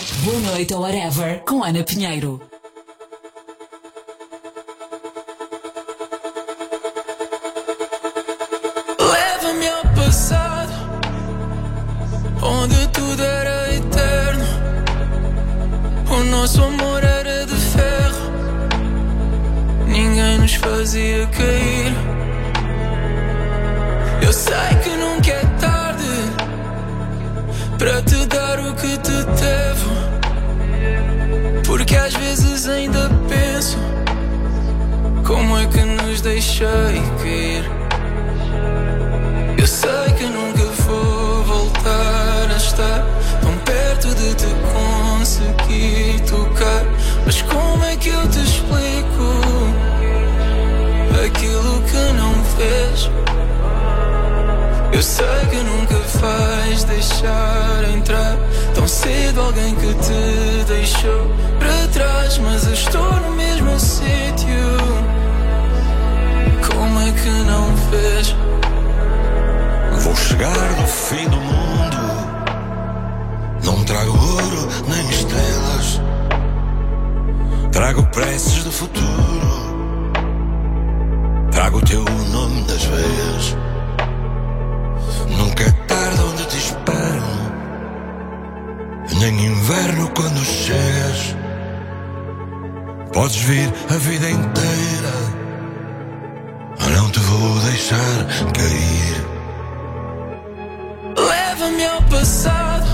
Boa noite ou whatever com Ana Pinheiro. Leva-me ao passado, onde tudo era eterno. O nosso amor era de ferro, ninguém nos fazia cair. Eu sei que nunca é tarde para te dar o que te devo, porque às vezes ainda penso como é que nos deixei cair. Eu sei que nunca vou voltar a estar tão perto de te conseguir tocar, mas como é que eu te explico aquilo que não vês? Eu sei que nunca vais deixar entrar tão cedo alguém que te deixou para trás, mas eu estou no mesmo sítio. Como é que não vês? Vou chegar do fim do mundo, não trago ouro nem estrelas, trago preces do futuro, trago o teu nome nas veias. Nunca é tarde onde te espero, nem inverno quando chegas. Podes vir a vida inteira, eu não te vou deixar cair. Leva-me ao passado,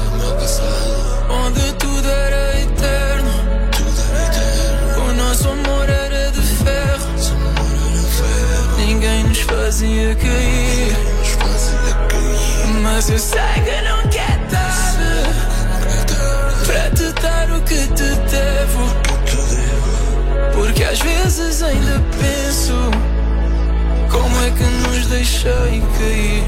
onde tudo era eterno. O nosso amor era de ferro, ninguém nos fazia cair. Mas eu sei que nunca é tarde para te dar o que te devo, porque às vezes ainda penso como é que nos deixei cair.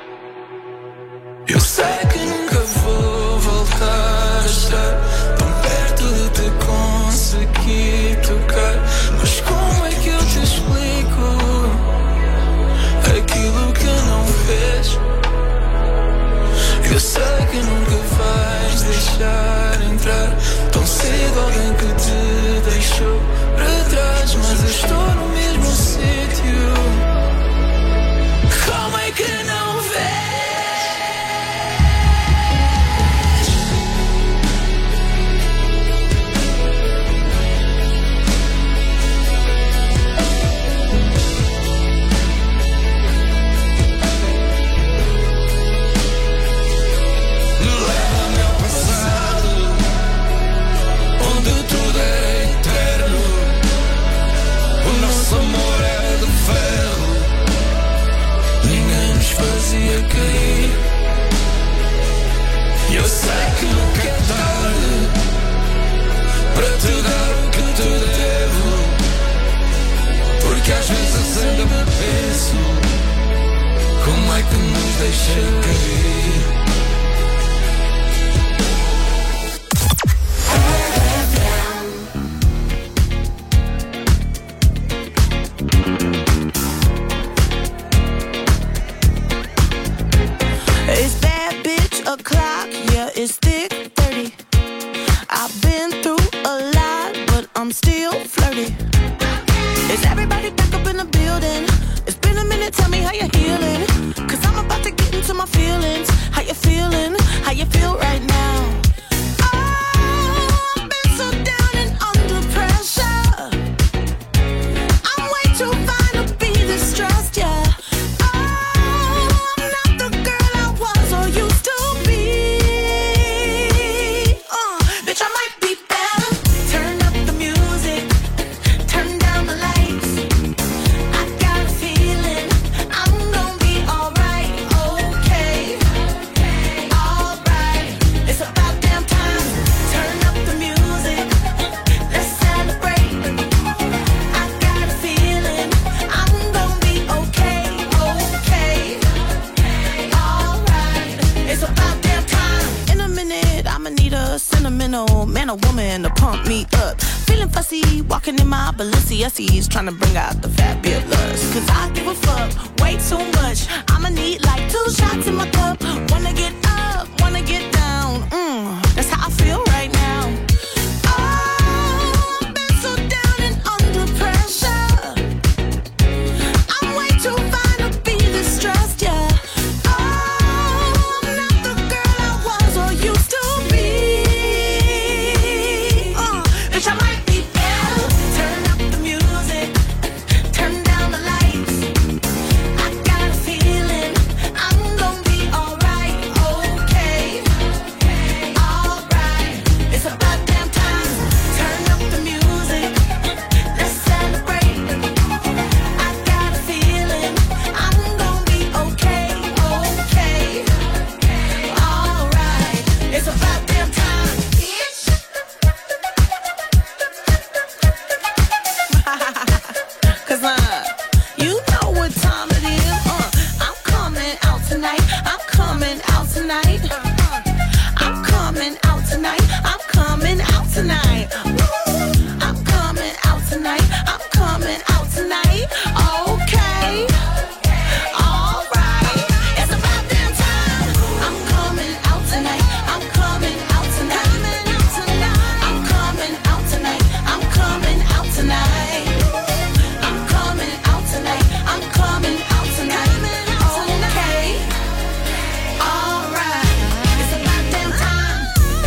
Eu sei que nunca vou voltar a estar tão perto de te conseguir tocar, mas como é que eu te explico aquilo que não vês? Eu sei que nunca vais deixar entrar tão cedo alguém que te deixou para trás, mas eu estou no mesmo sítio. Como é que não vês? Eu sei que nunca é tarde para te dar o que te devo, porque às vezes ainda penso como é que nos deixei cair. It's that bitch o'clock, yeah, it's thick 30. I've been through a lot, but I'm still flirty. Is everybody back up in the building? It's been a minute, tell me how you're healing, 'cause I'm about to get into my feelings. How you feeling? How you feel right now? Oh, I've been so down and under pressure. I'm way too fine to be distressed, yeah. Man or woman to pump me up. Feeling fussy, walking in my Balenciennes, trying to bring out the fabulous. 'Cause I give a fuck way too much. I'ma need like 2 shots in my cup. Wanna get up, wanna get down. That's how I feel right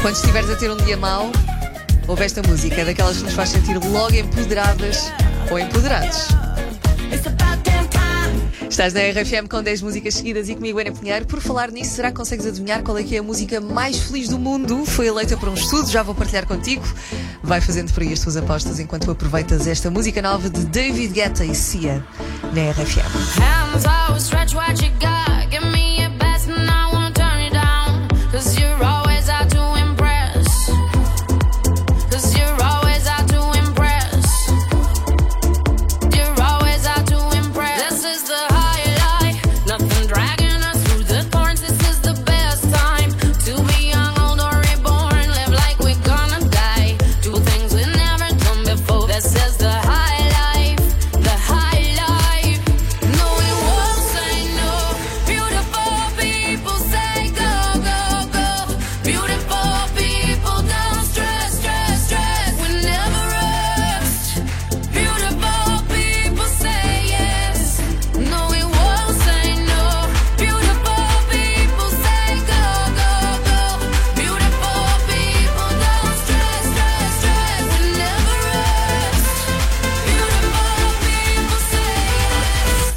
Quando estiveres a ter um dia mau, ouve esta música, é daquelas que nos faz sentir logo empoderadas ou empoderados. Estás na RFM com 10 músicas seguidas e comigo, Ana Pinheiro. Por falar nisso, será que consegues adivinhar qual é que é a música mais feliz do mundo? Foi eleita por um estudo, já vou partilhar contigo. Vai fazendo por aí as tuas apostas enquanto aproveitas esta música nova de David Guetta e Sia na RFM. Hands always stretch what you got. Give me your best and I won't turn it down. 'Cause you're always out to impress. 'Cause you're always out to impress. You're always out to impress. This is the highlight. Nothing dragging us through the thorns. This is the best time to be young, old or reborn. Live like we're gonna die. Do things we've never done before. This is the high life. The high life. No, we won't say no. Beautiful people say go, go, go. Beautiful people don't stress, stress, stress. We never rest. Beautiful people say yes. No, we won't say no. Beautiful people say go, go, go. Beautiful people don't stress, stress, stress. We never rest. Beautiful people say yes.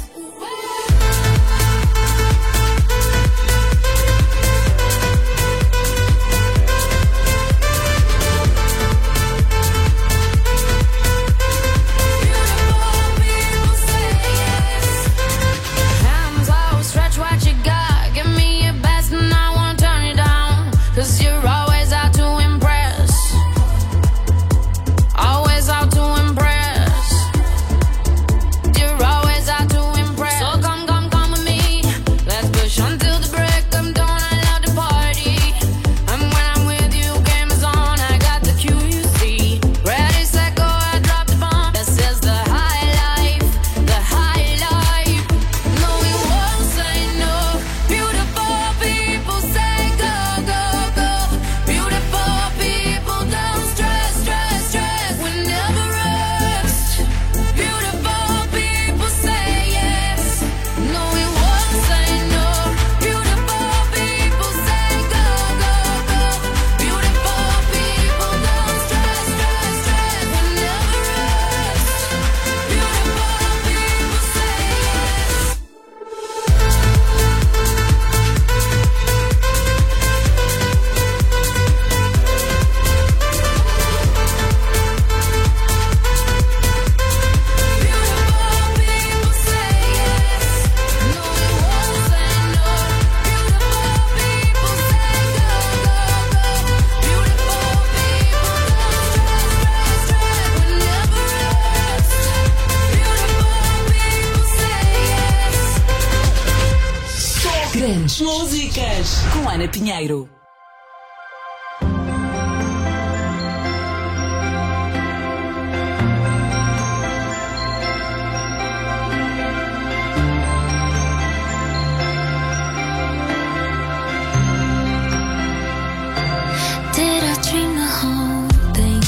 Hands always stretch what you got. Give me your best and I won't turn it down. 'Cause you're always out to impress. Always out to impress. You're always out to impress. So come with me. Let's push until the break of dawn. I love the party. And when I'm with you, game is on. I got the cue, you see. Ready, set, go, I drop the bomb. This is the high life. The high life. No, we won't say no. Beautiful people say go, go, go. Beautiful people don't stress, stress, stress. We never rest. Beautiful people say yes. No, we won't say no. Beautiful people say go, go, go. Beautiful people don't stress, stress, stress. We never rest. Beautiful people say yes. Beautiful people say yes. No, we won't say no. Beautiful people say go, go, go. Beautiful people don't stress, stress, stress. We never rest. Beautiful people say yes. Grandes músicas com Ana Pinheiro. Did I dream the whole thing?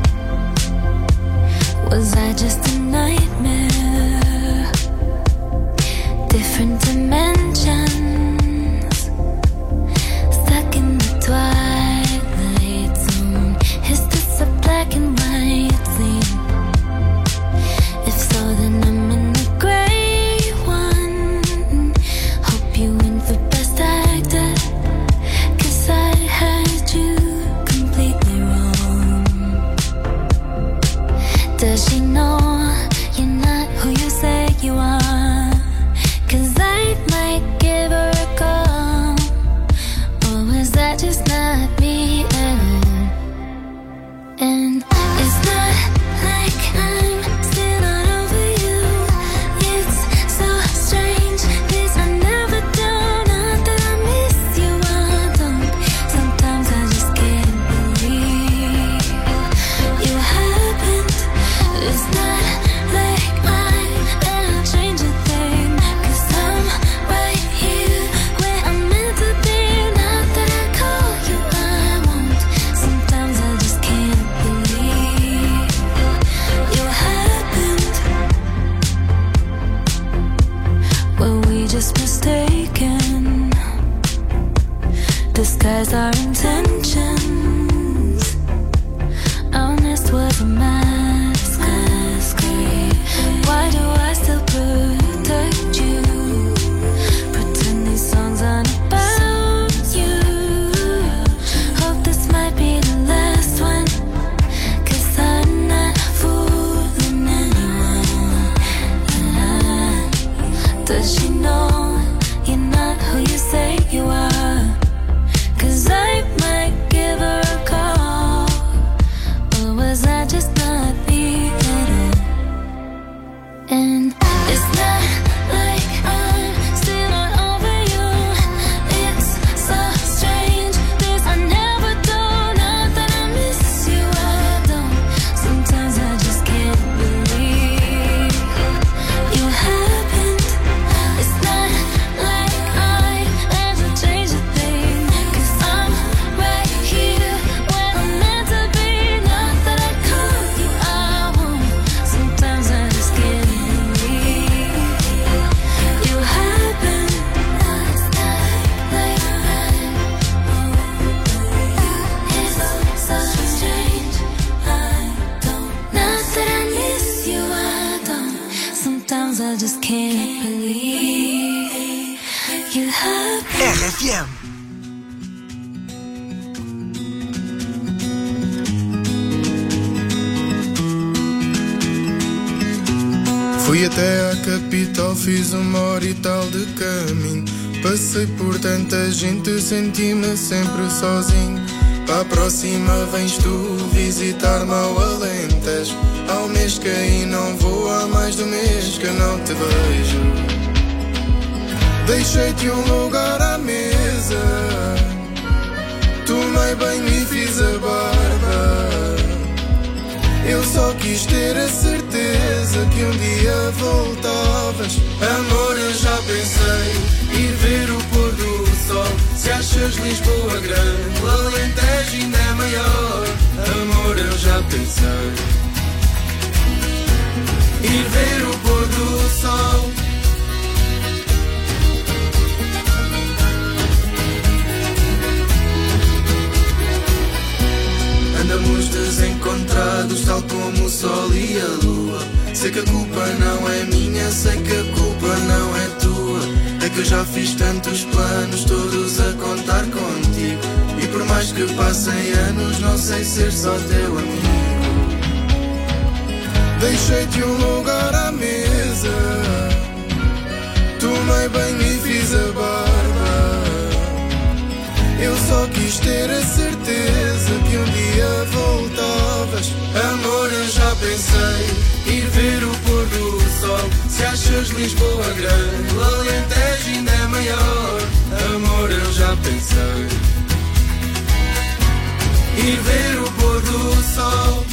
Was I just a nightmare? Different dimensions, stuck in the twilight zone. Is this a black and white scene? If so, then I'm in the gray one. Hope you win for best actor. 'Cause I had you completely wrong. Does she know you're not who you say you are? 'Cause I might give her a call. Or was that just not me at all? And it's not like I'm still not over you. It's so strange, this I never do. Not that I miss you, I don't. Sometimes I just can't believe you happened. It's not like I am change a thing. 'Cause I'm right here where I'm meant to be. Not that I call you, I won't. Sometimes I just can't believe you happened. Were we just mistaken? Disguise our intentions. Does she know you're not who you say you are? 'Cause I might give her a call. Or was I just not me at all? And it's not like I'm still not over you. It's so strange, this I never do. Not that I miss you, I don't. Sometimes I just can't believe you happened. It's not like I ever changed a thing. 'Cause I'm right here where I'm meant to be. Not that I call you, I won't. Sometimes I just can't believe you happened. It's not like it's so strange. I don't. Not that I miss you, I don't. Sometimes I just can't believe you happened. RFM. Fui até à capital, fiz 1 hora e tal de caminho. Passei por tanta gente, senti-me sempre sozinho. Para a próxima vens tu visitar-me ao Alentejo. Há um mês que aí não vou, há mais de um mês que não te vejo. Deixei-te um lugar à mesa, tomei banho e fiz a barba. Eu só quis ter a certeza que um dia voltavas. Amor, eu já pensei ir ver o pôr do sol. Se achas Lisboa grande, o Alentejo ainda é maior. Amor, eu já pensei ir ver o pôr do sol. Andamos desencontrados, tal como o sol e a lua. Sei que a culpa não é minha, sei que a culpa não é tua. É que eu já fiz tantos planos, todos a contar contigo. E por mais que passem anos, não sei ser só teu amigo. Deixei-te um lugar à mesa, tomei banho e fiz a barba. Eu só quis ter a certeza que um dia voltavas. Amor, eu já pensei ir ver o pôr do sol. Se achas Lisboa grande, o Alentejo ainda é maior. Amor, eu já pensei ir ver o pôr do sol.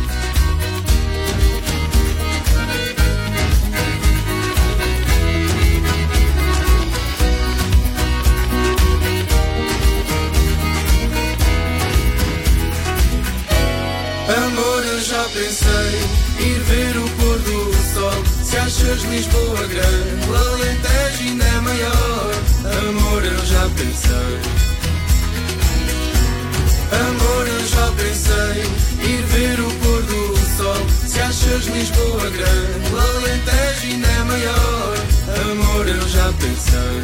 Amor, eu já pensei ir ver o pôr do sol. Se achas Lisboa grande, o Alentejo ainda é maior. Amor, eu já pensei. Amor, eu já pensei ir ver o pôr do sol. Se achas Lisboa grande, o Alentejo ainda é maior. Amor, eu já pensei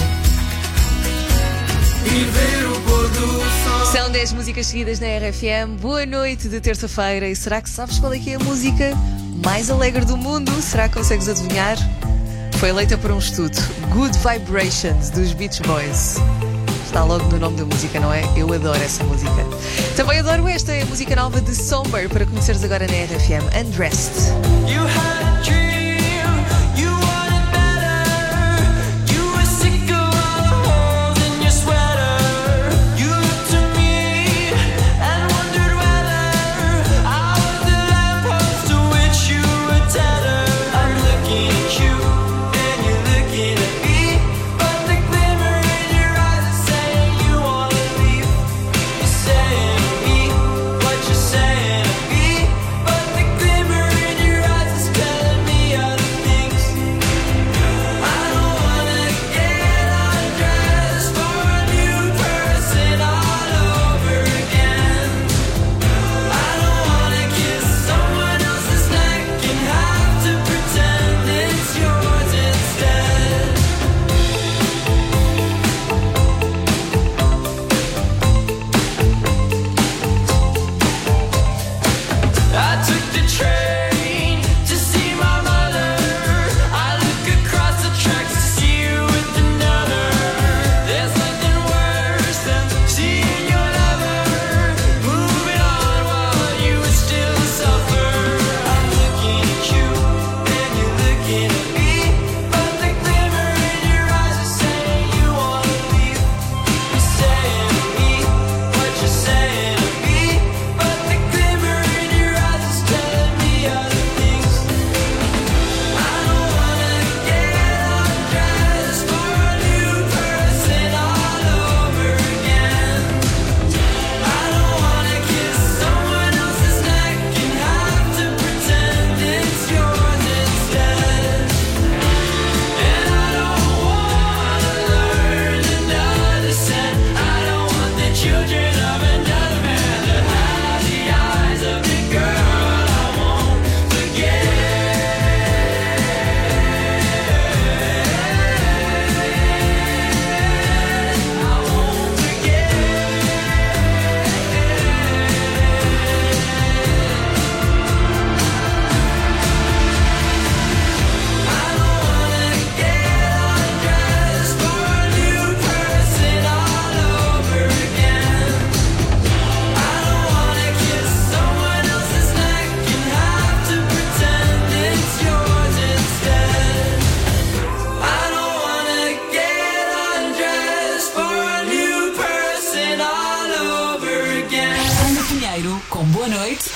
ir ver o pôr do sol. São 10 músicas seguidas na RFM. Boa noite de terça-feira. E será que sabes qual é que é a música mais alegre do mundo? Será que consegues adivinhar? Foi eleita por um estudo. Good Vibrations, dos Beach Boys. Está logo no nome da música, não é? Eu adoro essa música. Também adoro esta, é a música nova de Somber, para conheceres agora na RFM. Undressed. You had a dream, you wanted better. You were sick of all the holes in your sweater. You looked to me and wondered whether I was the lamppost to which you were tethered. I'm looking at you and you're looking at me, but the glimmer in your eyes is saying you wanna leave. You're saying to me what you're saying to me, but the glimmer in your eyes is telling me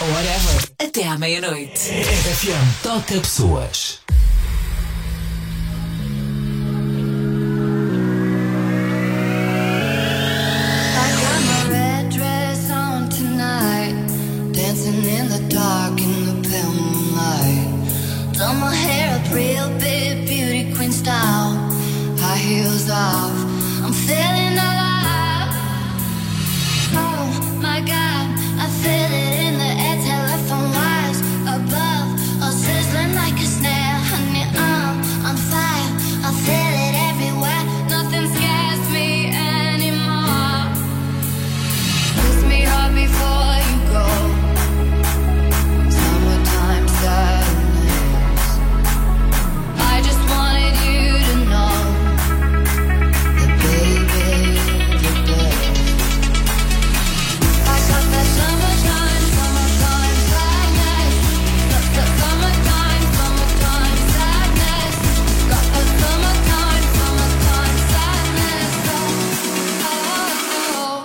ou whatever. Até à meia-noite. RFM toca pessoas. Dancing in the dark in the pale moonlight. Done my hair up real big, beauty queen style. High heels off, I'm feeling alive. Oh my God, I feel it in the air. Telephone wires above, all sizzling like a snare. Honey, I'm on fire, I feel it everywhere. Nothing scares me anymore. Kiss me hard before you go. Sadness. I just wanted you to know that, baby, you're dead. I got that summertime sadness. Got that summertime sadness. Got that summertime sadness. Oh.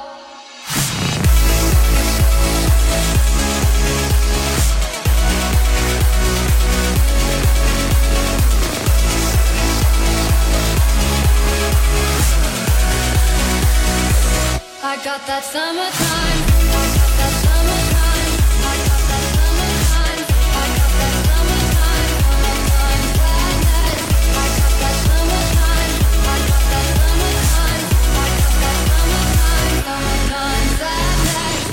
I got that summertime. I got that summertime. I got that summertime. I got that summertime. Sadness. I got that summertime. I got that summertime. I got that summertime sadness.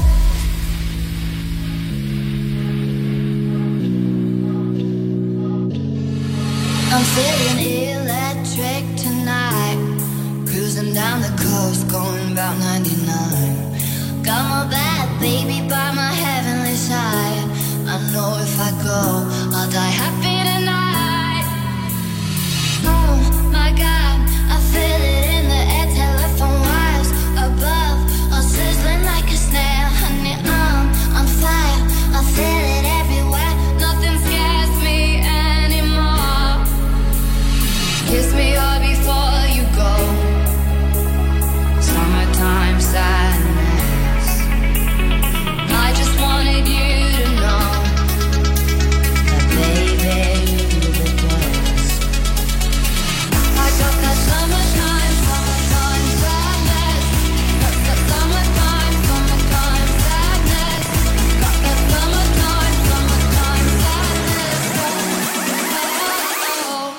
I'm feeling electric tonight. Cruising down the coast, going about 99. Got my bad baby by my heavenly side. I know if I go, I'll die happy tonight. Oh my God, I feel it in the air. Telephone wires above, all sizzling like a snare. Honey, I'm on fire, I feel it everywhere. Nothing scares me anymore. Kiss me hard before you go. Summertime sadness. I just wanted you to know that, baby, you're the best. I got that summertime sadness. Got that summertime sadness. Got that summertime sadness. Oh.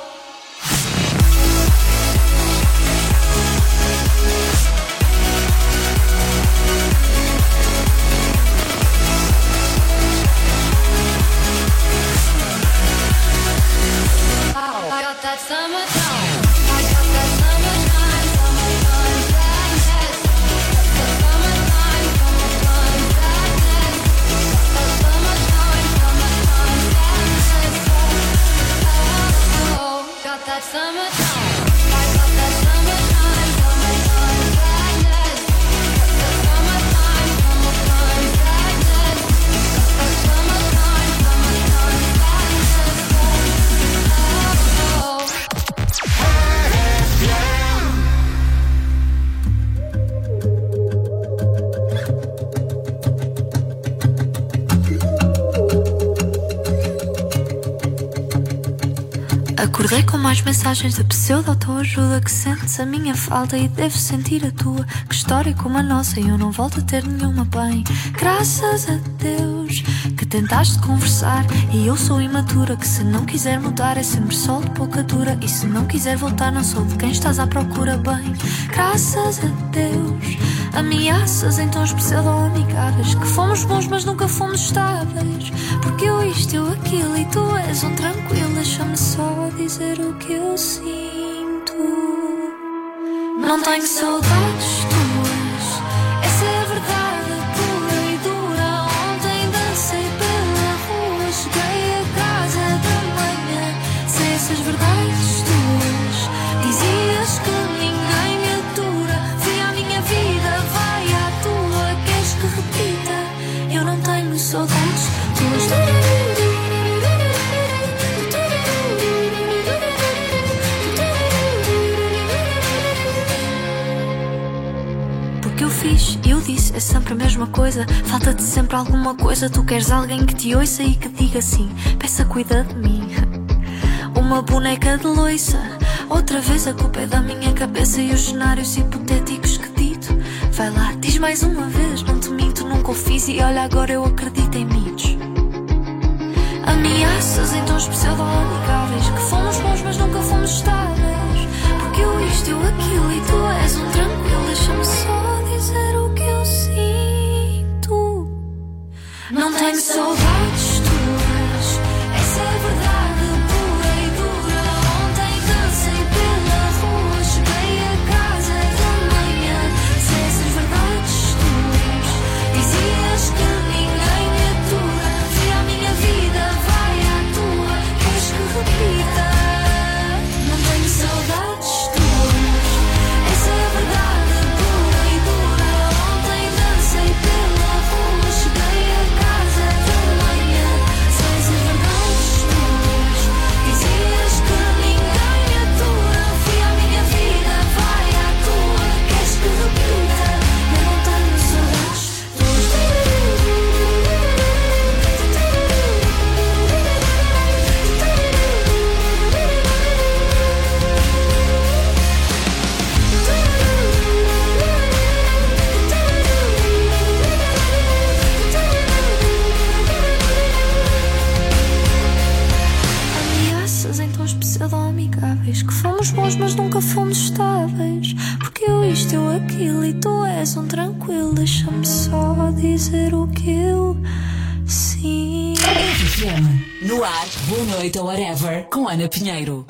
I got that summertime. I got that summertime sadness. Got that summertime sadness. Got that summertime sadness. Oh, got that summertime. I got that summertime sadness. Got that summertime sadness. Got that summertime Acordei com mais mensagens de pseudo-autoajuda. Que sentes a minha falta e deves sentir a tua. Que história como a nossa e eu não volto a ter nenhuma bem. Graças a Deus que tentaste conversar. E eu sou imatura, que se não quiser mudar é sempre sol de pouca dura. E se não quiser voltar não sou de quem estás à procura bem. Graças a Deus. Ameaças em tons pseudo-amigáveis. Que fomos bons mas nunca fomos estáveis. Porque eu isto, eu aquilo e tu és um tranquilo. Deixa-me só dizer o que eu sinto. Não tenho saudades tuas, essa é a verdade pura e dura. Ontem dancei pela rua, cheguei a casa da manhã. Se essas verdades tuas dizias que ninguém me atura. Vi a minha vida, vai à tua. Queres que repita? Eu não tenho saudades tuas. Eu disse, é sempre a mesma coisa. Falta-te sempre alguma coisa. Tu queres alguém que te ouça e que diga assim: peça, cuida de mim. Uma boneca de loiça. Outra vez a culpa é da minha cabeça e os cenários hipotéticos que dito. Vai lá, diz mais uma vez, não te minto, nunca o fiz e olha agora eu acredito em mitos. Ameaças em tons pseudo-amigáveis, que fomos bons mas nunca fomos estáveis. Porque eu isto, eu aquilo e tu és um tranquilo. Deixa-me só dizer o que eu sinto. Não tenho saudades tuas, essa é a verdade pura e dura. Ontem dancei pela rua, cheguei a casa de manhã. Se essas verdades tuas dizias que ninguém me atura, fui à minha vida, vai à tua, queres que repita? Não tenho saudades tuas, essa é a verdade pura e dura. Ontem dancei pela rua, cheguei a casa de manhã. Se essas verdades tuas dizias que ninguém me atura, fui à minha vida, vai à tua, queres que repita? Eu não tenho saudades tuas. Ameaças em tons pseudo-amigáveis, que fomos bons mas nunca fomos estáveis. Porque eu isto, eu aquilo e tu és um tranquilo. Deixa-me só dizer o que eu sinto. RFM. No ar, boa noite ou whatever, com Ana Pinheiro.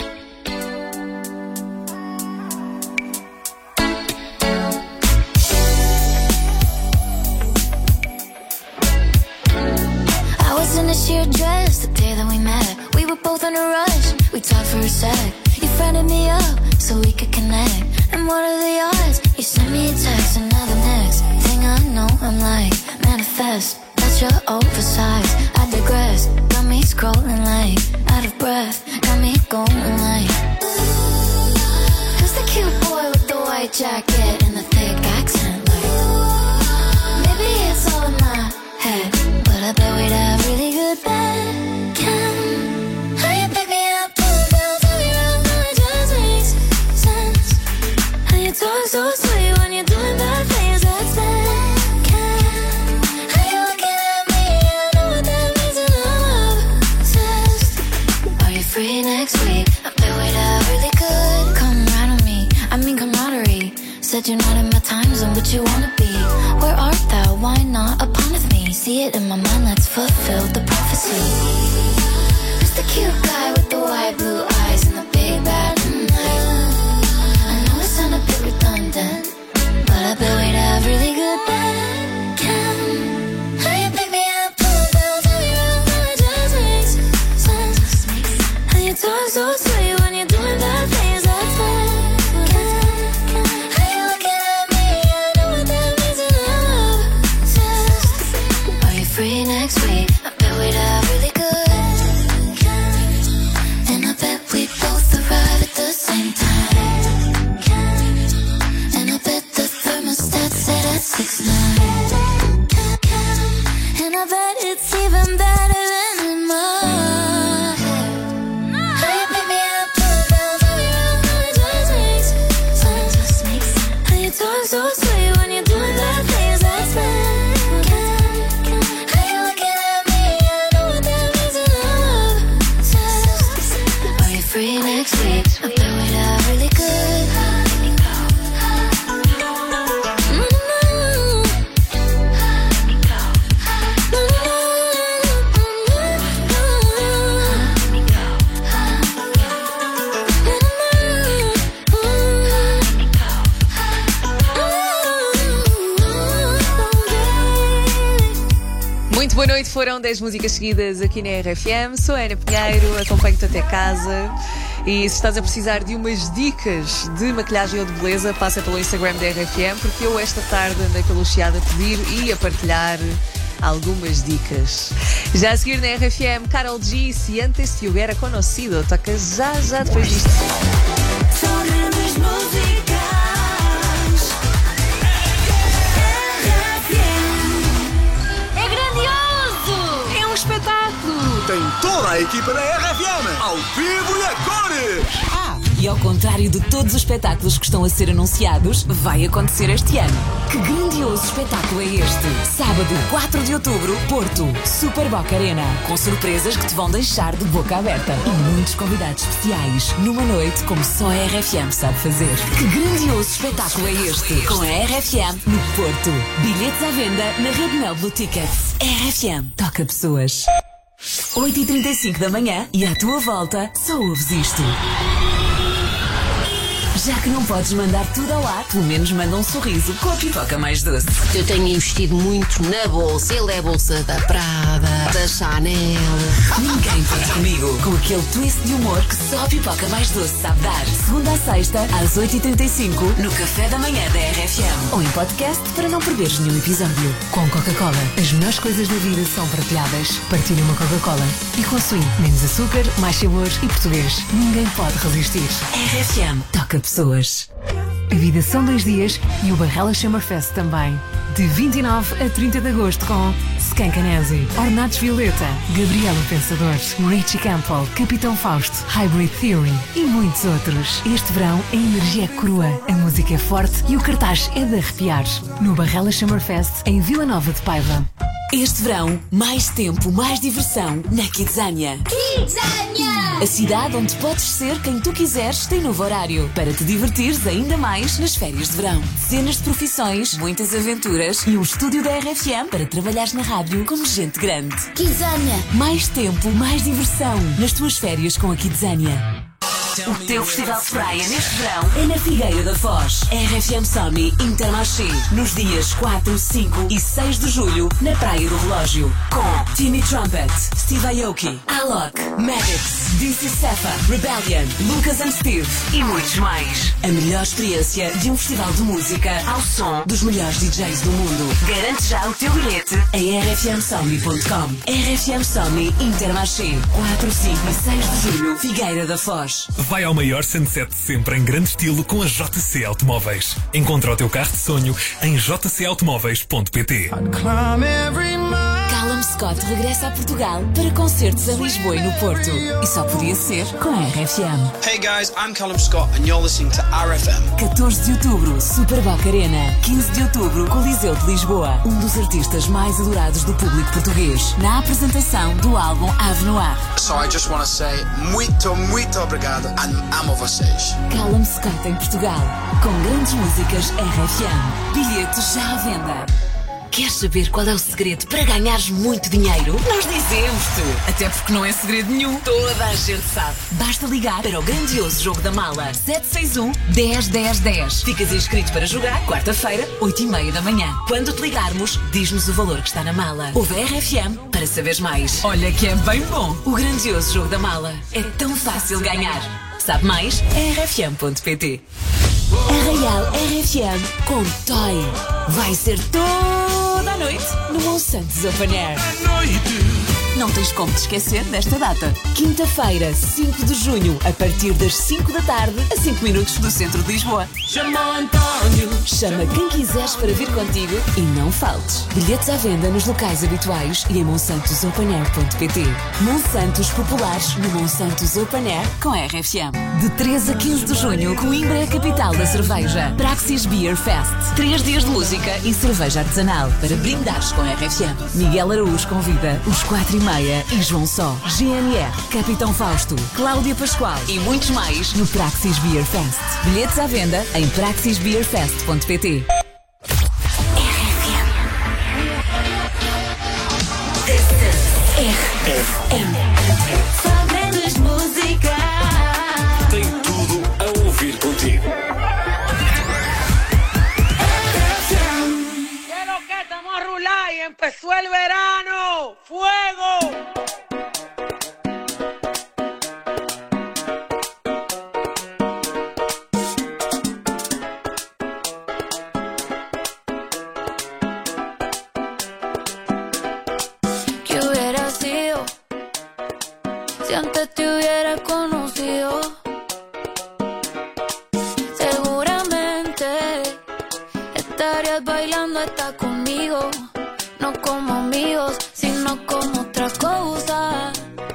I was in a sheer dress the day that we met. We were both in a rush, we talked for a sec. You friended me up so we could connect. And what are the odds? You sent me a text and now the next thing I know I'm like, manifest. That's your oversized, I digress. Got me scrolling like, out of breath. Got me going like, who's the cute boy with the white jacket and the thick accent? Like, maybe it's all in my head, but I bet we'd have really good bed chem. How you pick me up, pull down, tell me around, now it just makes sense. How you talk so sweet when you're doing bad things, that's bad chem. How you looking at me, I know what that means and I'm obsessed. Are you free next week? I bet we'd have really good. Come right on me, I mean camaraderie. Said you're not in my time zone, but you wanna be. Where art thou? Why not upon with me? See it in my mind, let's fulfill the prophecy. Who's the cute guy with the white blue eyes and the big bad night? I know it sound a bit redundant, but I bet we'd have really good bed chem. How you pick me up, pull down, tell me around, now it just makes sense. How you talk so sweet when you're doing bad things, that's bad chem. How you looking at me, I know what that means and I'm obsessed. Are you free next week? I bet we'd have really good. And I bet we both arrive at the same time. And I bet the thermostat set at 6'9". And I bet it's even better than in my head. How you pick me up, pull down, tell me around, now it just makes sense. How you talk so sweet when you're doing bad things, that's bad chem. How you looking at me, I know what that means and I'm obsessed. Are you free next week? I bet we'd have really good. Muito boa noite, foram 10 músicas seguidas aqui na RFM. Sou a Ana Pinheiro, acompanho-te até casa. E se estás a precisar de umas dicas de maquilhagem ou de beleza, passa pelo Instagram da RFM, porque eu esta tarde andei pelo Chiado a pedir e a partilhar algumas dicas. Já a seguir na RFM, Karol G, Se Antes Te Hubiera Conocido, toca já depois disto. São grandes músicas. RFM. tem toda a equipa da RFM, ao vivo e a cores! E ao contrário de todos os espetáculos que estão a ser anunciados, vai acontecer este ano. Que grandioso espetáculo é este? Sábado, 4 de outubro, Porto, Super Boca Arena. Com surpresas que te vão deixar de boca aberta. E muitos convidados especiais, numa noite como só a RFM sabe fazer. Que grandioso espetáculo é este? Com a RFM no Porto. Bilhetes à venda na Rede Mel Blue Tickets. RFM toca pessoas. 8h35 da manhã e à tua volta só ouves isto. Já que não podes mandar tudo ao ar, pelo menos manda um sorriso com a pipoca mais doce. Eu tenho investido muito na bolsa. Ele é a bolsa da Prada, da Chanel. Ninguém pode comigo. Com aquele twist de humor que só a pipoca mais doce sabe dar. Segunda a sexta, às 8h35, no Café da Manhã da RFM. Ou em podcast para não perderes nenhum episódio. Com Coca-Cola, as melhores coisas da vida são partilhadas. Partilha uma Coca-Cola. E com Swing, menos açúcar, mais sabor e português. Ninguém pode resistir. RFM toca pessoas. A vida são 2 dias e o Barrela Summerfest também. De 29 a 30 de agosto com Skankanese, Ornatos Violeta, Gabriela Pensador, Richie Campbell, Capitão Fausto, Hybrid Theory e muitos outros. Este verão a energia é crua, a música é forte e o cartaz é de arrepiar. No Barrela Summerfest em Vila Nova de Paiva. Este verão, mais tempo, mais diversão na Kidzania. Kidzania! A cidade onde podes ser quem tu quiseres tem novo horário para te divertires ainda mais nas férias de verão. Dezenas de profissões, muitas aventuras e um estúdio da RFM para trabalhares na rádio como gente grande. Kidzania! Mais tempo, mais diversão nas tuas férias com a Kidzania. O teu festival de praia neste verão é na Figueira da Foz. RFM Somni Intermarché. Nos dias 4, 5 e 6 de julho, na Praia do Relógio. Com Timmy Trumpet, Steve Aoki, Alok, Maddox, DC Sefa, Rebellion, Lucas and Steve e muitos mais. A melhor experiência de um festival de música ao som dos melhores DJs do mundo. Garante já o teu bilhete em rfmsomni.com. RFM Somni Intermarché. 4, 5 e 6 de julho, Figueira da Foz. Vai ao maior sunset de sempre em grande estilo com a JC Automóveis. Encontra o teu carro de sonho em jcautomóveis.pt. Callum Scott regressa a Portugal para concertos em Lisboa e no Porto. E só podia ser com a RFM. Hey guys, I'm Callum Scott and you're listening to RFM. 14 de outubro, Super Boca Arena. 15 de outubro, Coliseu de Lisboa. Um dos artistas mais adorados do público português. Na apresentação do álbum Ave Noir. So I just want to say muito, muito obrigado and amo vocês. Callum Scott em Portugal. Com grandes músicas RFM. Bilhetes já à venda. Queres saber qual é o segredo para ganhares muito dinheiro? Nós dizemos-te! Até porque não é segredo nenhum. Toda a gente sabe. Basta ligar para o grandioso jogo da mala. 761 10 10 10. Ficas inscrito para jogar quarta-feira, 8h30 da manhã. Quando te ligarmos, diz-nos o valor que está na mala. Ouve a RFM para saberes mais. Olha que é bem bom. O grandioso jogo da mala. É tão fácil ganhar. Sabe mais? rfm.pt. Arraial RFM com Toy. Vai ser toda a noite no Monsantos Open Air. Não tens como te esquecer desta data. Quinta-feira, 5 de junho, a partir das 5 da tarde, a 5 minutos do centro de Lisboa. Chama quem quiseres para vir contigo e não faltes. Bilhetes à venda nos locais habituais e em monsantosopenair.pt. Monsantos Populares no Monsantos Open Air com a RFM. De 3 a 15 de junho, Coimbra é a capital da cerveja. Praxis Beer Fest. 3 dias de música e cerveja artesanal para brindares com a RFM. Miguel Araújo convida os 4h30 e João Só, GNR, Capitão Fausto, Cláudia Pascoal e muitos mais no Praxis Beer Fest. Bilhetes à venda em praxisbeerfest.pt. RFM. Só grandes músicas. Tem tudo a ouvir contigo. Quiero que estamos a rular y empezó el verano. ¡Fuego! ¿Qué hubiera sido si antes te hubiera conocido? Seguramente estarías bailando hasta conmigo, no como amigos, sino como otra cosa.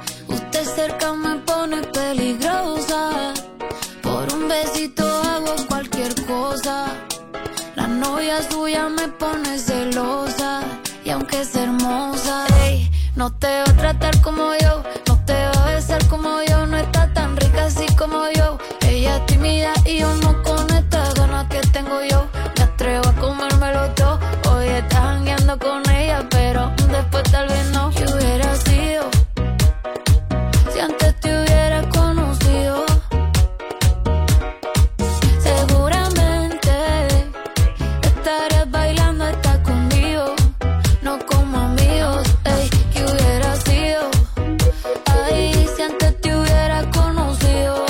me pones celosa. Y aunque es hermosa, ey, no te va a tratar como yo, no te va a besar como yo, no está tan rica así como yo. Ella es tímida y yo no con estas ganas que tengo yo. Me atrevo a comérmelo todo. Hoy estás jangueando con ella, pero después tal vez no. ¿Qué hubiera sido si antes te hubiera conocido? Seguramente estarías bailando hasta conmigo, no como amigos. Ey, ¿qué hubiera sido? Ay, si antes te hubiera conocido.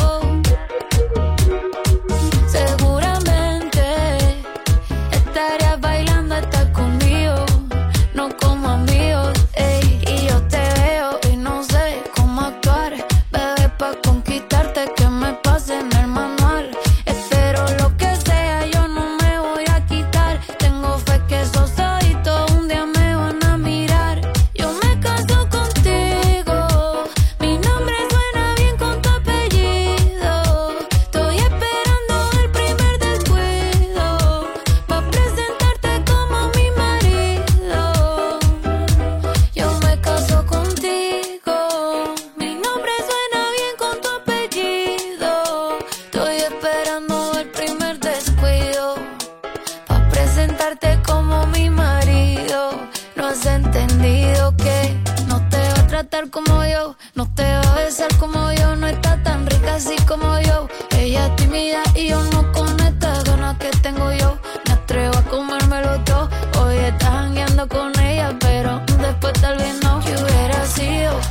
Seguramente estarías bailando hasta conmigo, no como amigos. Ey, y yo te veo y no sé cómo actuar, bebé, pa' conquistarte que me pase en el manual. Espero lo que sea, yo no me voy a quitar. Tengo fe que esos ojitos un día me van a mirar. Yo me caso contigo, mi nombre suena bien con tu apellido. Estoy esperando el primer descuido pa' presentarte como mi marido. Yo me caso contigo, mi nombre suena bien con tu apellido. Estoy esperando el primer descuido pa' presentarte como mi marido. No has entendido que no te va a tratar como yo, no te va a besar como yo, no está tan rica así como yo. Ella es tímida y yo no con estas ganas que tengo yo. Me atrevo a comérmelo todo. Hoy estás jangueando con ella, pero después tal vez no. ¿Qué hubiera sido?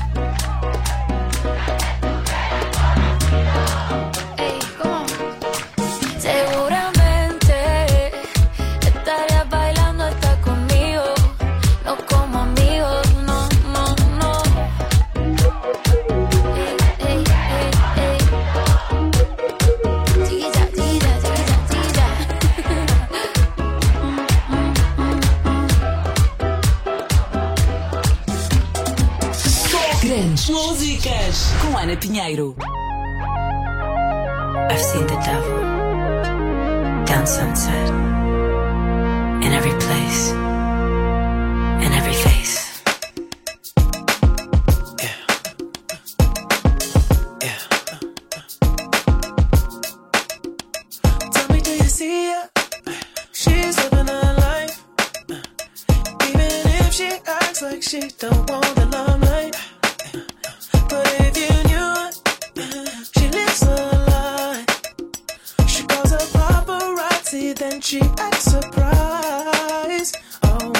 Ey, ¿cómo? Seguramente estarías bailando hasta conmigo, no como amigos, no, no, no. Ey, ey, ey, ey. Chiquilla, chiquilla, chiquilla, chiquilla. Grandes músicas com Ana Pinheiro. I've seen the devil down Sunset, in every place, in every face. Tell me, do you see her? She's living her life. Even if she acts like she don't want the limelight. But if you knew her, she lives a lie. She calls her paparazzi, then she acts surprised. Oh,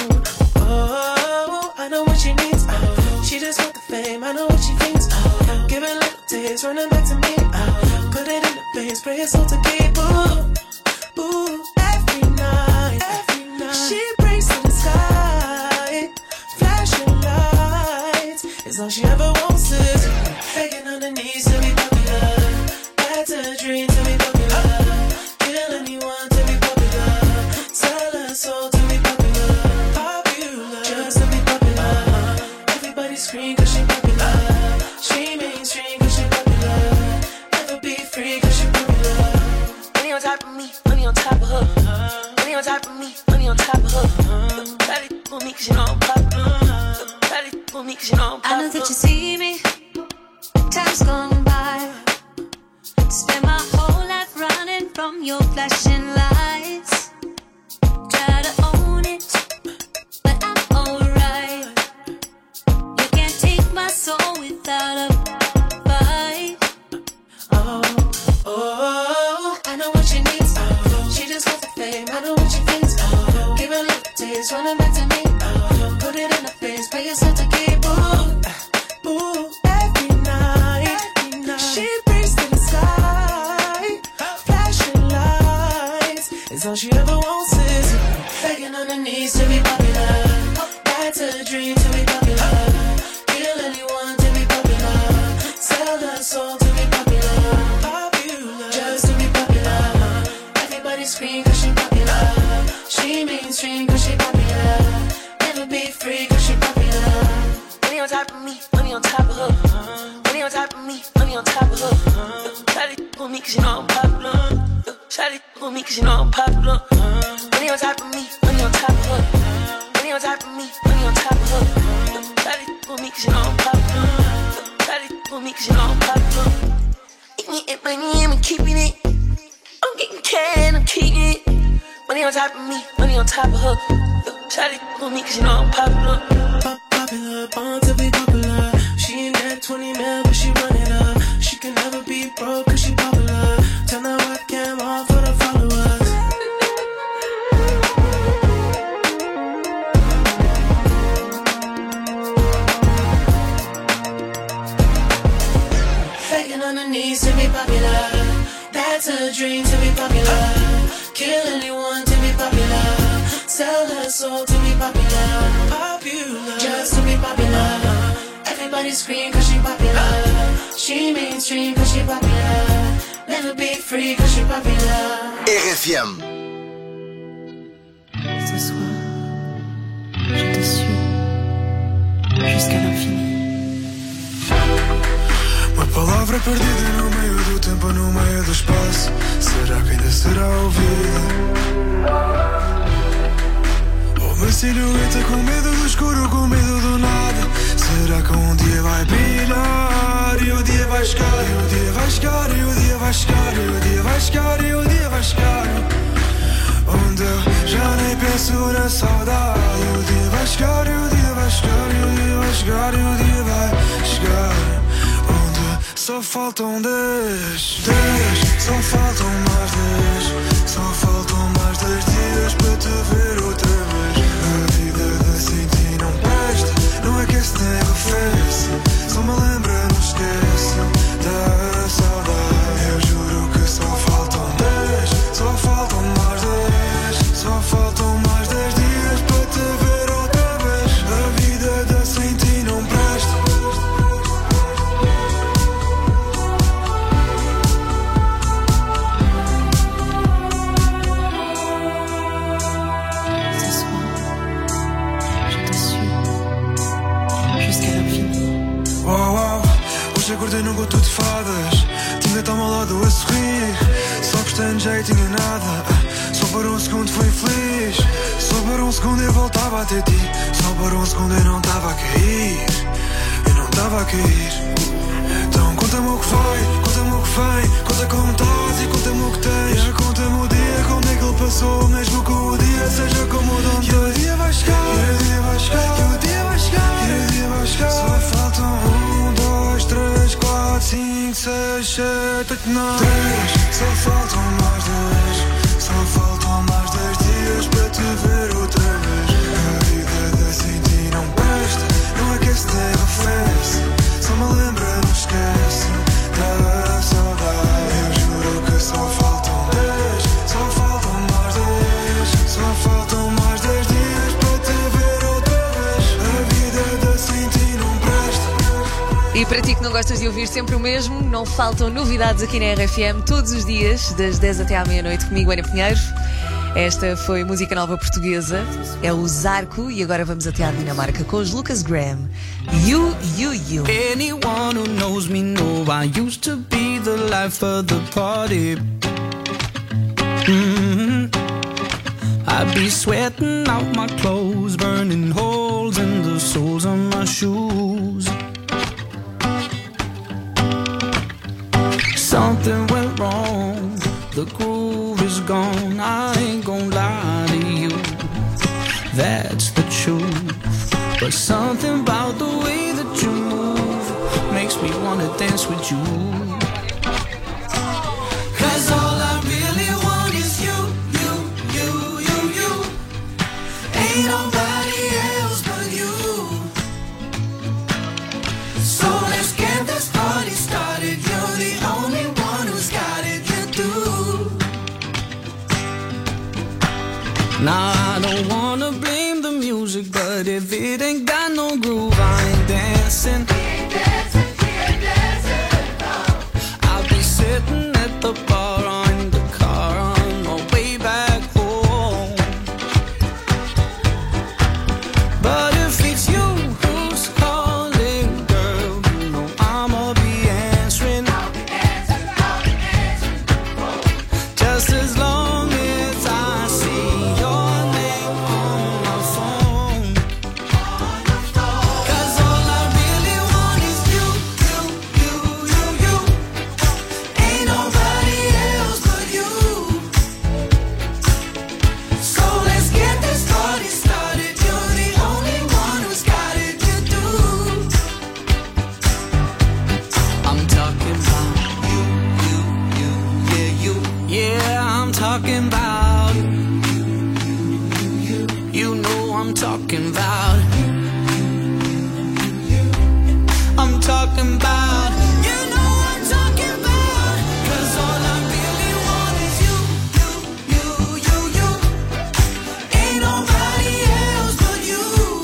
oh, I know what she needs. She just want the fame, I know what she thinks. Give it a little taste, running back to me. Put it in the face, pray it's all to keep. Ooh, ooh, every night. She breaks to the sky, flashing lights. It's all she ever wants is begging on her knees to be popular. That's a dream to be popular. Kill anyone to be popular. Sell her soul to be popular. Popular, just to be popular. Everybody scream 'cause she popular. She mainstream 'cause she popular. Never be free 'cause she popular. Money on top of me, money on top of her. Money on top of me, money on top of her. Try to fool me 'cause you know I'm popular. Try to fool me 'cause you know I'm popular. I know that you see me, time's gone by. Spend my whole life running from your flashing lights. Try to own it, but I'm alright. You can't take my soul without a fight. Oh, oh, I know what she needs. She just wants the fame, I know what she thinks. Give her a little taste, running back to me. Put it in her face, pay yourself to keep. Ooh, ooh, every night. She breaks to the sky, flashing lights. It's all she ever wants is begging on her knees to be popular. That's a dream to be popular. Kill anyone to be popular. Sell her soul to be popular. Popular, just to be popular. Everybody scream 'cause she popular. She mainstream 'cause she popular. Never be free 'cause she popular. Money on top of me, money on top of her. Money on top of me, money on top of her. Try to fool me 'cause you know I'm popular. Try to fool me 'cause you know I'm popular. Money Money on top of me, money on top of her. Money on top of me, money on top of her. Shawty with me 'cause you know I'm popular. Shawty with me 'cause you know I'm popular. Eating it, money, I'm keeping it. I'm getting cash, I'm keeping it. Money on top of me, money on top of her. Shawty with me 'cause you know I'm popular. Popular, born to be popular. She ain't that 20 mil, but she run it up. She can never be broke 'cause she popular. Turn the webcam off for the followers. Faking on the knees to be popular. That's a dream to be popular. Kill anyone to be popular. Sell her soul to be popular. Popular, just to be popular. Everybody scream 'cause she popular. She mainstream 'cause she popular. Never be free 'cause she popular. RFM. Ce soir, je te suis jusqu'à l'infini. Uma palavra perdida no meio do tempo, no meio do espaço. Será que ainda será ouvida? Uma silhueta com medo do escuro, com medo do nada. Será que um dia vai brilhar? E o dia vai chegar, e o dia vai chegar, e o dia vai chegar, e o dia vai chegar, e o dia vai chegar. Onde eu já nem penso na saudade. E o dia vai chegar, e o dia vai chegar, e o dia vai chegar, e o dia vai chegar. Onde só faltam 10, só faltam mais 10. Só faltam mais 10 dias para te ver outra vez. A vida sem ti não presta. Não é que esse nem arrefece. Só me lembra, não esquece da saudade. Eu juro que só faltam 10. Só faltam mais 10. Só faltam mais 10 dias para te ver outra vez. A vida sem ti não presta. Hoje acordei num conto de fadas. Tinha tão ao lado a sorrir. Só gostei de jeito, tinha nada. Só por um segundo fui feliz. Só por um segundo eu voltava até ti. Só por um segundo eu não estava a cair. Eu não estava a cair. Então conta-me o que vai, conta-me o que vem. Conta como estás e conta-me o que tens. Conta-me o dia, como é que ele passou. Mesmo que o dia seja como o dono. E o dia vai chegar, e o dia vai chegar, e o dia vai chegar, e o dia vai chegar. Só faltam 1, 2, 3, 4, 5, 6, 7, 8, 9, 10. Só faltam mais 10. Só faltam mais 10 dias para te ver outra vez. A vida sem ti não presta. Não é que esse nem arrefece. Só me lembra, não esquece da saudade. Eu juro que só faltam 10. Só faltam mais 10. Só faltam mais 10 dias para te ver outra vez. A vida sem ti não presta. E para ti que não gostas de ouvir sempre o mesmo, não faltam novidades aqui na RFM todos os dias, das 10 até à meia-noite, comigo, Ana Pinheiro. Esta foi música nova portuguesa, é o Zarco, e agora vamos até à Dinamarca com os Lucas Graham. You. Anyone who knows me know I used to be the life of the party. I'd be sweating out my clothes, burning holes in the soles of my shoes. Something went wrong, the groove is gone. I ain't gon' lie to you, that's the truth. But something about the way that you move makes me wanna dance with you. 'Cause all I really want is you. Ain't nobody else but you. So let's get this party started. You're the only one who's got it, you do. Now I don't wanna blame the music, but if it ain't got no groove, I ain't dancing. I'll be sitting at the bar or in the car on my way back home. But if it's you who's calling, girl, you know I'ma be answering. Just as long as I see your Yeah, I'm talking about. You know I'm talking about. I'm talking about. You know I'm talking about. 'Cause all I really want is you. Ain't nobody else but you.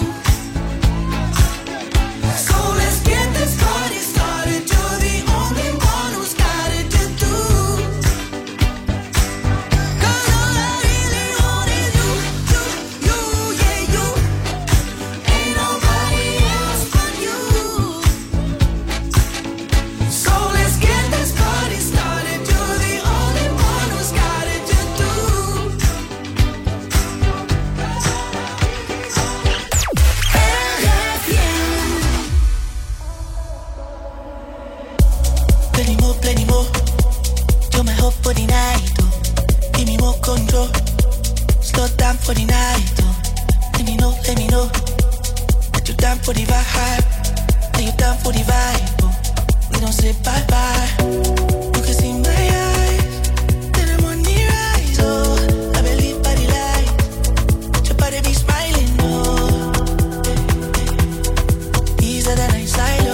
So let's get this party started. You're the only one who's got it to do. 'Cause all I really want is you. Ain't nobody else but you. So let's get this party started. You're the only one who's got it to do. Plenty more. You're my hope for the night, oh. Give me more control. Slow down for the night, oh. Let me know. That you're down for the vibe. That you're down for the vibe, oh. We don't say bye-bye. You can see my eyes. Then I'm on the rise, oh. I believe by the light. Your body be smiling, oh. Easier than I silo.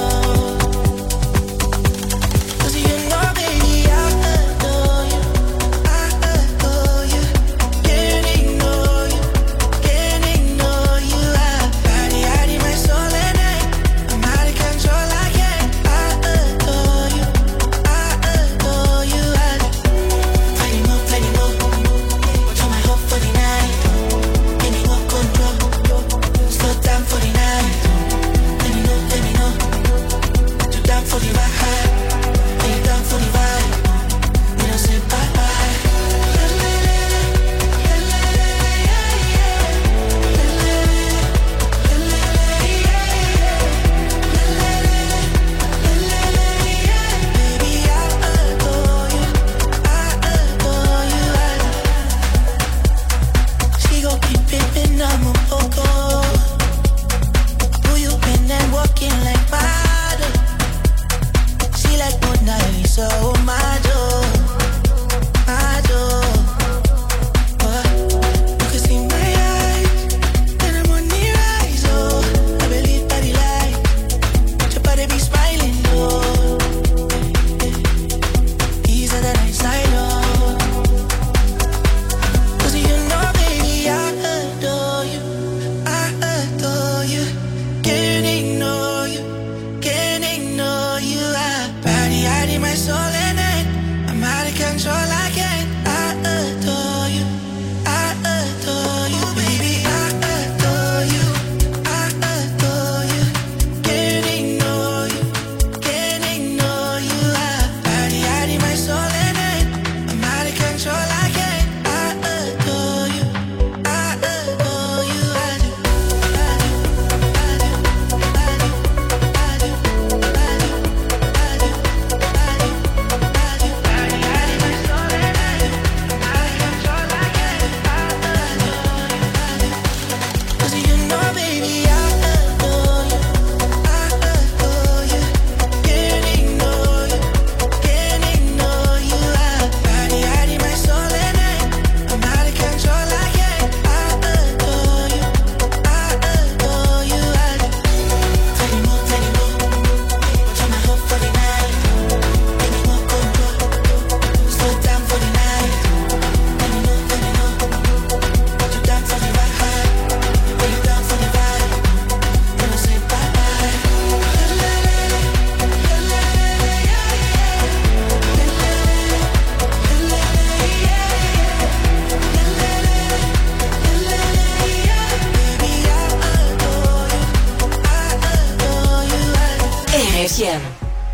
RFM.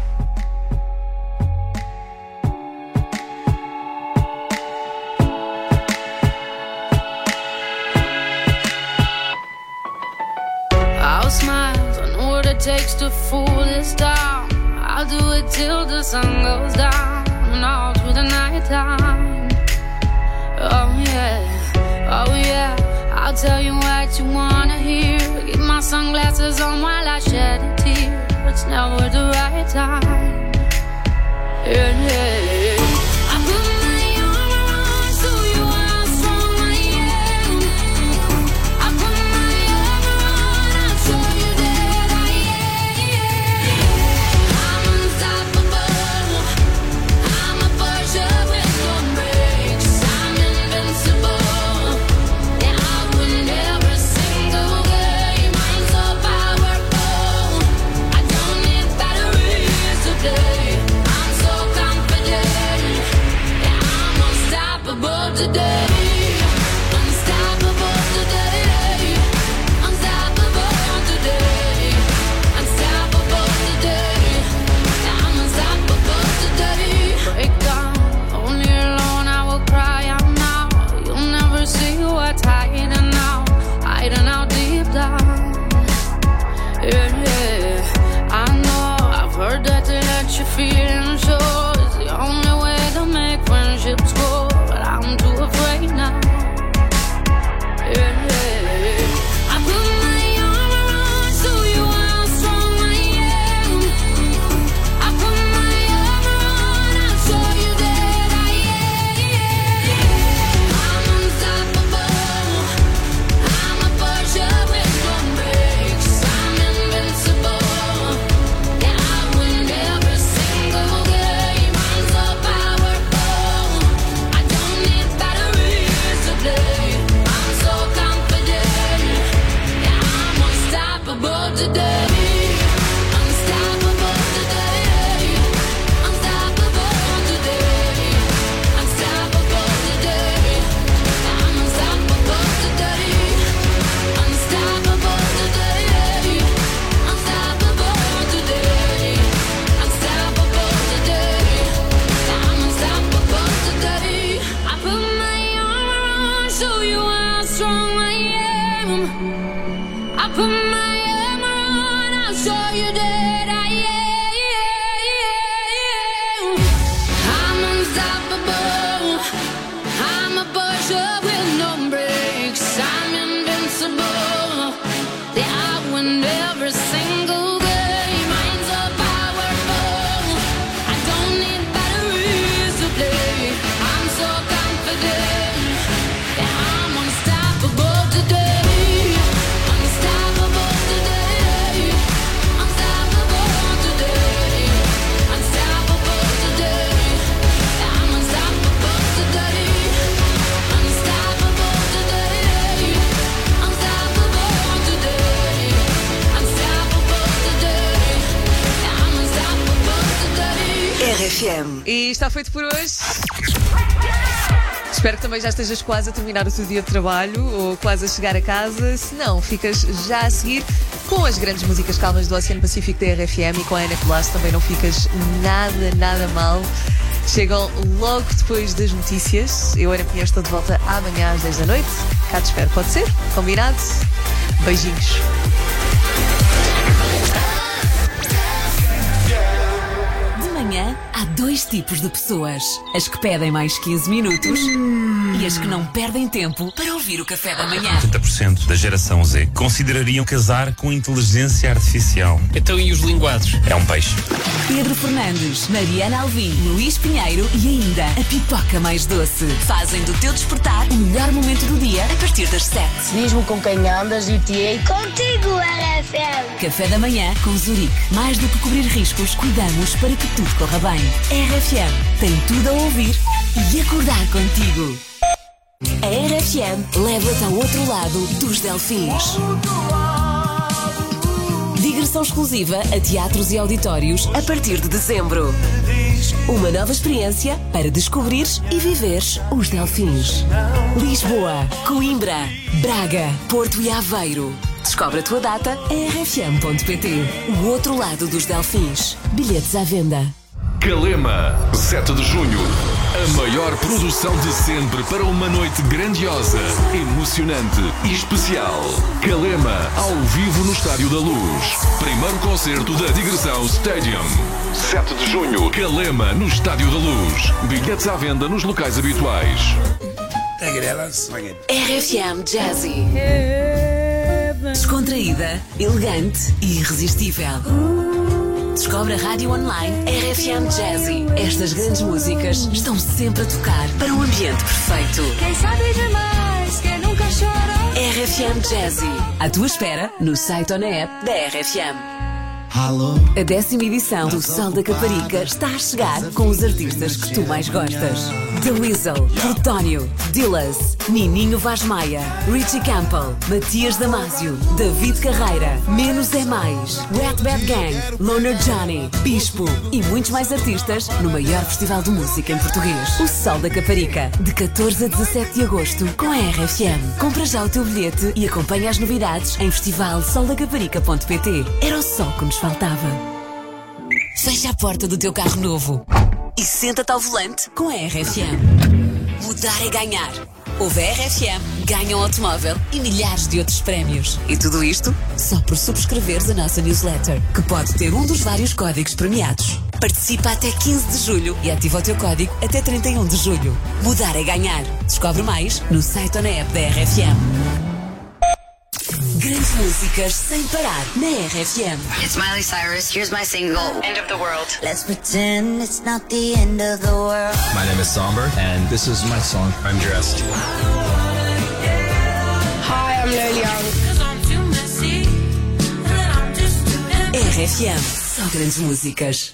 I'll smile, I know what it takes to fool this town. I'll do it till the sun goes down and all through the night time. Oh yeah, I'll tell you what you wanna hear. Keep my sunglasses on while I shed a tear. It's never the right time. Yeah. I put my arm today. Unstoppable today. Unstoppable today. Unstoppable today. I'm unstoppable today. Break down, only alone I will cry out now. You'll never see what's hiding out deep down. Yeah, I know, I've heard that to let you feel and show is the only way to make friendships grow, but I'm too afraid now. Yeah, I put my armor on, show you how strong I am. I put my armor on, I'll show you that I am. I'm unstoppable. I'm a Porsche with no brakes. I'm invincible. Yeah, I win every single game. I'm so powerful. I don't need batteries to play. I'm so confident. Yeah, I'm unstoppable today. Unstoppable today. Unstoppable today. Unstoppable today. I'm unstoppable today. Unstoppable today. Unstoppable today. Unstoppable today. I'm unstoppable today. I put my armor on, show you how strong I am. I put my armor on, I'll show you that I am. I'm unstoppable. I'm a Porsche with no brakes. I'm invincible. Yeah, I win every single game. I'm so powerful. I don't need batteries to play. I'm so confident. Yeah, I'm unstoppable today. Unstoppable today. Unstoppable today. Unstoppable today. Yeah, I'm unstoppable today. Unstoppable today. Unstoppable today. Unstoppable today. Yeah, I'm unstoppable today. RFM. E está feito por hoje. Espero que também já estejas quase a terminar o teu dia de trabalho ou quase a chegar a casa. Se não, ficas já a seguir com as grandes músicas calmas do Oceano Pacífico da RFM e com a Ana Colasso também não ficas nada mal. Chegam logo depois das notícias. Eu, Ana Pinheiro, estou de volta amanhã às 10 da noite. Cá te espero, pode ser? Combinado? Beijinhos. De manhã, há dois tipos de pessoas. As que pedem mais 15 minutos e as que não perdem tempo para ouvir o café da manhã. 80% da geração Z considerariam casar com inteligência artificial. Então e os linguados? É um peixe. Pedro Fernandes, Mariana Alvim, Luís Pinheiro e ainda a pipoca mais doce. Fazem do teu despertar o melhor momento do dia a partir das 7. Diz-me com quem andas e te ei. Contigo, RFM. Café da manhã com Zurique. Mais do que cobrir riscos, cuidamos para que tudo corra bem. RFM tem tudo a ouvir e acordar contigo. A RFM leva-te ao outro lado dos Delfins. Digressão exclusiva a teatros e auditórios a partir de dezembro. Uma nova experiência para descobrires e viveres os Delfins. Lisboa, Coimbra, Braga, Porto e Aveiro. Descobre a tua data em rfm.pt. O outro lado dos Delfins. Bilhetes à venda. Calema, 7 de junho. A maior produção de sempre para uma noite grandiosa, emocionante e especial. Calema, ao vivo no Estádio da Luz. Primeiro concerto da Digressão Stadium. 7 de junho, Calema, no Estádio da Luz. Bilhetes à venda nos locais habituais. RFM Jazzy. Descontraída, elegante e irresistível. Descobre a rádio online RFM Jazzy. Estas grandes músicas estão sempre a tocar para um ambiente perfeito. Quem sabe demais, quem nunca chorou. RFM Jazzy. À tua espera, no site ou na app da RFM. A 10ª edição do Sol da Caparica está a chegar com os artistas que tu mais gostas. The Weasel, Plutónio, Gorillaz, Nininho Vaz Maia, Richie Campbell, Matias Damasio, David Carreira, Menos é Mais, Wet Bad Gang, Loner Johnny, Bispo e muitos mais artistas no maior festival de música em português, o Sol da Caparica, de 14 a 17 de agosto, com a RFM. Compra já o teu bilhete e acompanha as novidades em festivalsoldacaparica.pt. Era o sol que nos faltava. Fecha a porta do teu carro novo e senta-te ao volante com a RFM. Mudar é ganhar. Ouve a RFM, ganha um automóvel e milhares de outros prémios. E tudo isto só por subscreveres a nossa newsletter, que pode ter um dos vários códigos premiados. Participa até 15 de julho e ativa o teu código até 31 de julho. Mudar é ganhar. Descobre mais no site ou na app da RFM. Grandes músicas sem parar na RFM. It's Miley Cyrus. Here's my single, End of the World. Let's pretend it's not the end of the world. My name is Somber, and this is my song, Undressed. Hi, I'm Lil Young. RFM, só grandes músicas.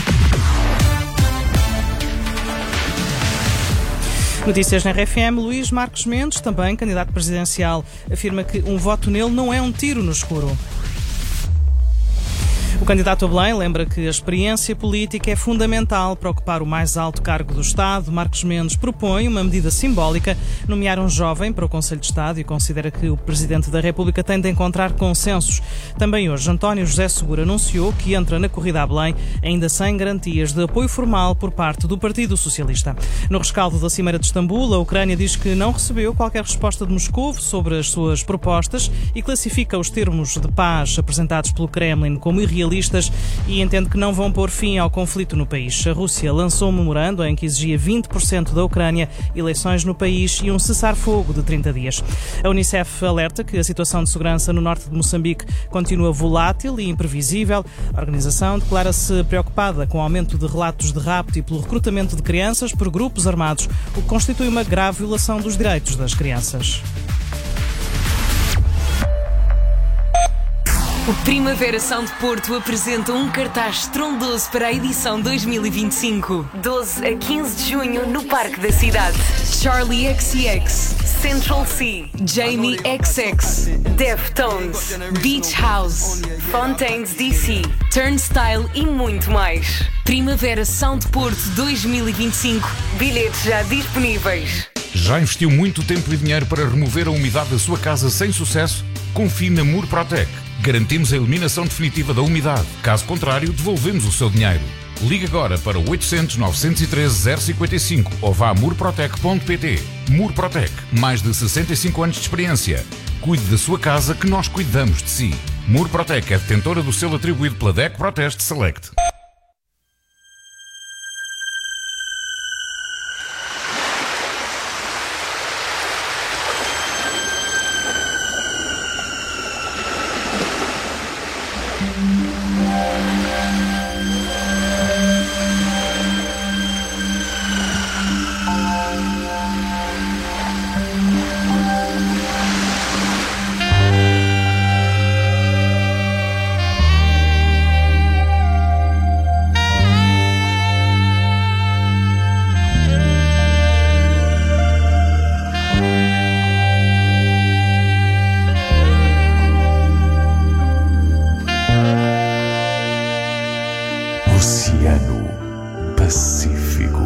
Notícias na RFM. Luís Marcos Mendes, também candidato presidencial, afirma que um voto nele não é um tiro no escuro. O candidato a Belém lembra que a experiência política é fundamental para ocupar o mais alto cargo do Estado. Marcos Mendes propõe uma medida simbólica, nomear um jovem para o Conselho de Estado, e considera que o Presidente da República tem de encontrar consensos. Também hoje, António José Seguro anunciou que entra na corrida a Belém, ainda sem garantias de apoio formal por parte do Partido Socialista. No rescaldo da Cimeira de Istambul, a Ucrânia diz que não recebeu qualquer resposta de Moscou sobre as suas propostas e classifica os termos de paz apresentados pelo Kremlin como irrealistas e entende que não vão pôr fim ao conflito no país. A Rússia lançou um memorando em que exigia 20% da Ucrânia, eleições no país e um cessar-fogo de 30 dias. A Unicef alerta que a situação de segurança no norte de Moçambique continua volátil e imprevisível. A organização declara-se preocupada com o aumento de relatos de rapto e pelo recrutamento de crianças por grupos armados, o que constitui uma grave violação dos direitos das crianças. O Primavera Sound Porto apresenta um cartaz estrondoso para a edição 2025. 12 a 15 de junho no Parque da Cidade. Charlie XCX, Central C, Jamie XX, Deftones, Beach House, Fontaines DC, Turnstile e muito mais. Primavera Sound Porto 2025. Bilhetes já disponíveis. Já investiu muito tempo e dinheiro para remover a umidade da sua casa sem sucesso? Confie na Murprotec. Garantimos a eliminação definitiva da umidade. Caso contrário, devolvemos o seu dinheiro. Ligue agora para o 800 913 055 ou vá a murprotec.pt. Murprotec, mais de 65 anos de experiência. Cuide da sua casa que nós cuidamos de si. Murprotec é detentora do selo atribuído pela DEC Proteste Select. Oceano Pacífico.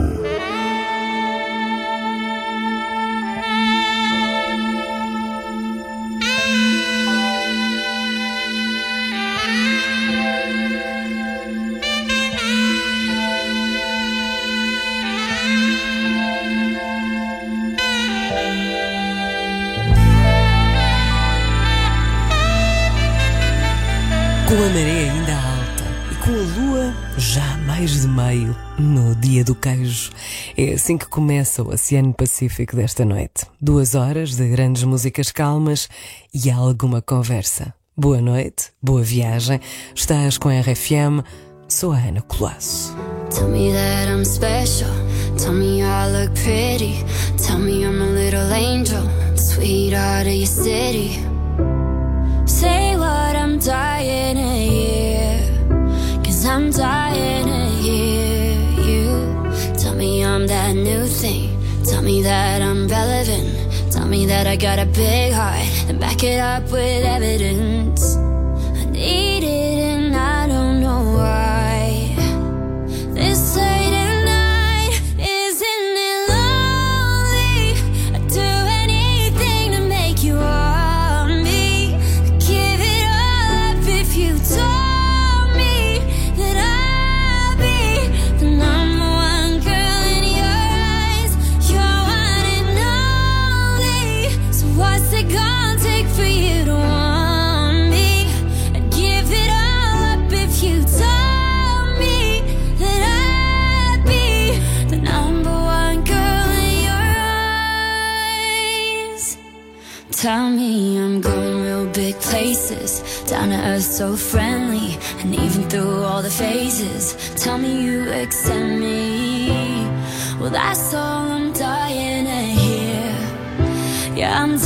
Com a maré ainda alta e com a lua já mais de meio no dia do queijo, é assim que começa o Oceano Pacífico desta noite. 2 horas de grandes músicas calmas e alguma conversa. Boa noite, boa viagem. Estás com a RFM, sou a Ana Colasso. Tell me that I'm special. Tell me I look pretty. Tell me I'm a little angel, sweetheart of your city. Say what I'm dying to hear, 'cause I'm dying to hear you. Tell me I'm that new thing. Tell me that I'm relevant. Tell me that I got a big heart, and back it up with evidence. I need it and I don't know why. This late at night, isn't it lonely? I'd do anything to make you want me. I'd give it all up if you told me that I'd be the number one girl in your eyes. You're one and only. So what's it gonna take for you to want me? I'd give it all up if you told me that I'd be the number one girl in your eyes. Tell me I'm going real big places, down to earth so friendly, and even through all the phases. Tell me you accept me. Well, that's all I'm dying to hear. Yeah, I'm